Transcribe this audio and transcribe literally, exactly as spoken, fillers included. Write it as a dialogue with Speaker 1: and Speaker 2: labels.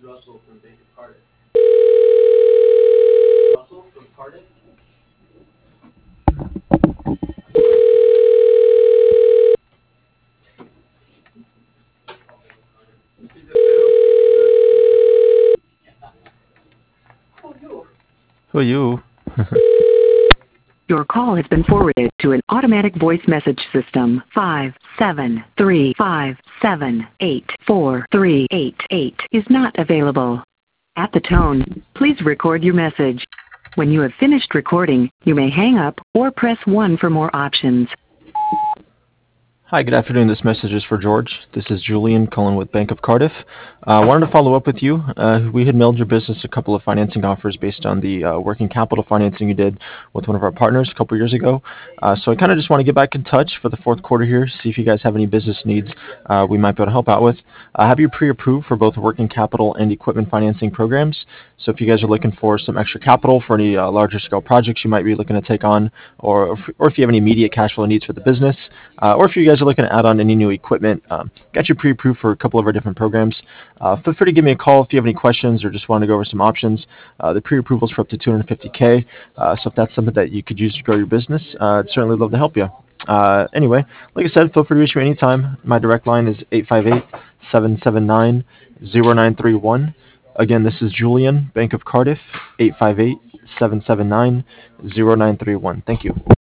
Speaker 1: Who are you?
Speaker 2: Your call has been forwarded to an automatic voice message system. Five seven three five seven eight four three eight eight is not available. At the tone, please record your message. When you have finished recording, you may hang up or press one for more options.
Speaker 1: Hi, good afternoon. This message is for George. This is Julian calling with Bank of Cardiff. I uh, wanted to follow up with you. Uh, we had mailed your business a couple of financing offers based on the uh, working capital financing you did with one of our partners a couple years ago. Uh, so I kind of just want to get back in touch for the fourth quarter here, see if you guys have any business needs uh, we might be able to help out with. I uh, have you pre-approved for both working capital and equipment financing programs. So if you guys are looking for some extra capital for any uh, larger scale projects you might be looking to take on, or if, or if you have any immediate cash flow needs for the business, uh, or if you guys are looking to add on any new equipment, um, got you pre-approved for a couple of our different programs. Uh, feel free to give me a call if you have any questions or just want to go over some options. Uh, the pre-approval is for up to two hundred fifty K, uh, so if that's something that you could use to grow your business, uh, I'd certainly love to help you. Uh, anyway, like I said, feel free to reach me anytime. My direct line is eight five eight, seven seven nine, zero nine three one. Again, this is Julian, Bank of Cardiff, eight five eight, seven seven nine, zero nine three one. Thank you.